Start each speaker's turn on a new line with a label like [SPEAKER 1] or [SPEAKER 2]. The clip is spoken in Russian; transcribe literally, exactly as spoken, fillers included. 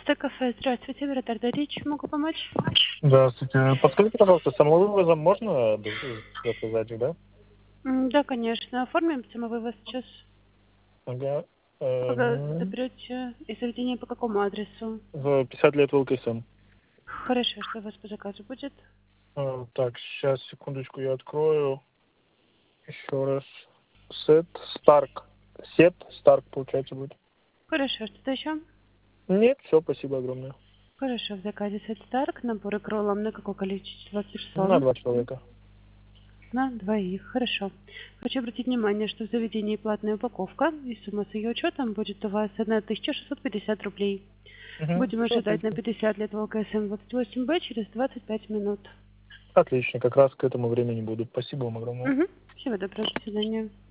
[SPEAKER 1] Стек-кафе, здравствуйте, Вратарда Речь, могу помочь?
[SPEAKER 2] Здравствуйте. Подскажите, пожалуйста, самовывозом можно д- заказать, да?
[SPEAKER 1] М, Да, конечно, оформим самовывоз сейчас.
[SPEAKER 2] Ага.
[SPEAKER 1] Пока
[SPEAKER 2] Эм,
[SPEAKER 1] заберете из заведения по какому адресу?
[SPEAKER 2] В пятьдесят лет в ЛКСМ.
[SPEAKER 1] Хорошо, что у вас по заказу будет?
[SPEAKER 2] Э, Так, сейчас, секундочку, я открою. Еще раз. Сет Старк. Сет Старк, получается, будет.
[SPEAKER 1] Хорошо, что-то еще?
[SPEAKER 2] Нет, все, спасибо огромное.
[SPEAKER 1] Хорошо, в заказе Сет Старк, набор к роллам на какое количество
[SPEAKER 2] На
[SPEAKER 1] персон?
[SPEAKER 2] два человека.
[SPEAKER 1] На двоих, хорошо. Хочу обратить внимание, что в заведении платная упаковка, и сумма с ее учетом будет у вас тысяча шестьсот пятьдесят рублей.
[SPEAKER 2] Угу.
[SPEAKER 1] Будем
[SPEAKER 2] Все
[SPEAKER 1] ожидать на
[SPEAKER 2] отлично.
[SPEAKER 1] пятьдесят лет в ЛКСМ двадцать восемь Б через двадцать пять минут.
[SPEAKER 2] Отлично, как раз к этому времени буду. Спасибо вам огромное.
[SPEAKER 1] Угу. Всего доброго, до свидания.